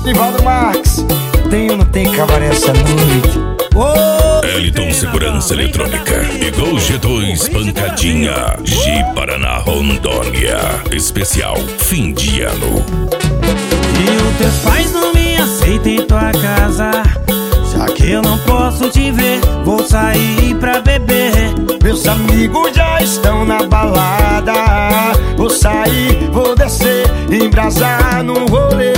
Nivaldo Marques, tem ou não tem cabaré essa noite? Eliton Segurança Eletrônica e Gol G2 Pancadinha G Paraná Rondônia. Especial fim de ano. E os teus pais não me aceitam em tua casa, já que eu não posso te ver, vou sair pra beber. Meus amigos já estão na balada, vou sair, vou descer, embrasar no rolê.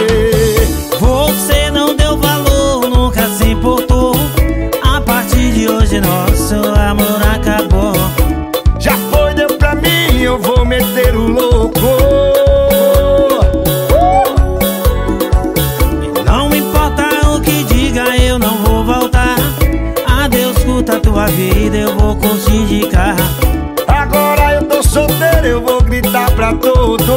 Você não deu valor, nunca se importou. A partir de hoje nosso amor acabou. Já foi, deu pra mim, eu vou meter o louco. Não me importa o que diga, eu não vou voltar. Adeus, curta a tua vida, eu vou curtir de carro. Agora eu tô solteiro, eu vou gritar pra todos.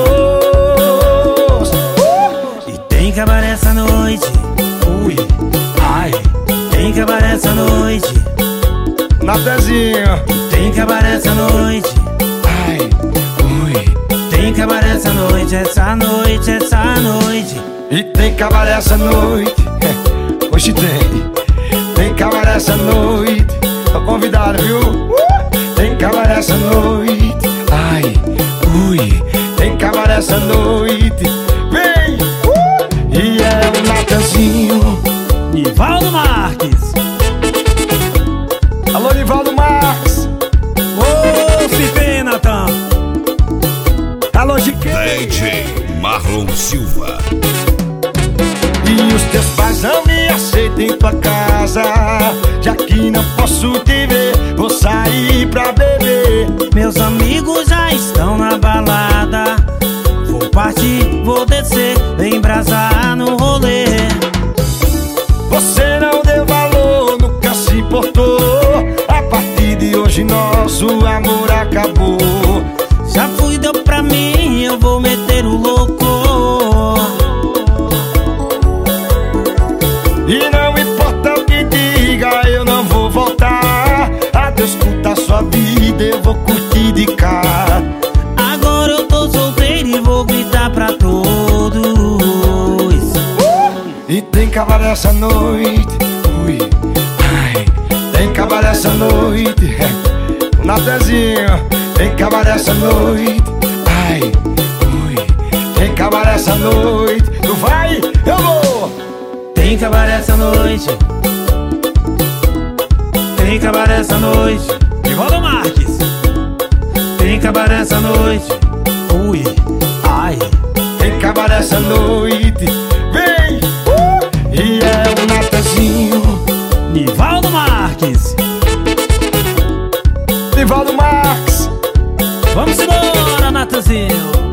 E tem cabaré essa noite, ui, ai. Tem cabaré essa noite, Natezinho. tem cabaré essa noite, Ai, ui. tem cabaré essa noite, essa noite, essa noite. E tem cabaré essa noite. Hoje tem cabaré essa noite. Tô convidado, viu? Tem cabaré essa noite. Ai, ui. Tem cabaré essa noite. Vem! E é o Natanzinho. Nivaldo Marques. Alô, Nivaldo Marques. Ô, se vê, Natan. Alô, GK. DJ Marlon Silva. E os teus pais não me aceitam em tua casa, já que não posso te ver, vou sair pra beber. Meus amigos já estão na balada, vou partir, vou descer, embrasar no rolê. Você não deu valor, nunca se importou. A partir de hoje nosso amor acabou. Já fui, deu pra mim, eu vou meter o louco. E não importa o que diga, eu não vou voltar. Adeus, curta a sua vida, eu vou curtir de cá. Agora eu tô solteiro e vou gritar pra todos. E tem cabaré essa noite, ui, ai. Tem cabaré essa noite, o Natezinho. Tem cabaré essa noite, ai, ui. Tem cabaré essa noite, tu vai, eu vou. Tem cabaré essa noite, tem cabaré essa noite. Nivaldo Marques. Tem cabaré essa noite, ui, ai. Tem cabaré essa noite, vem! E é o Natanzinho. Nivaldo Marques. Nivaldo Marques. Vamos embora, Natanzinho.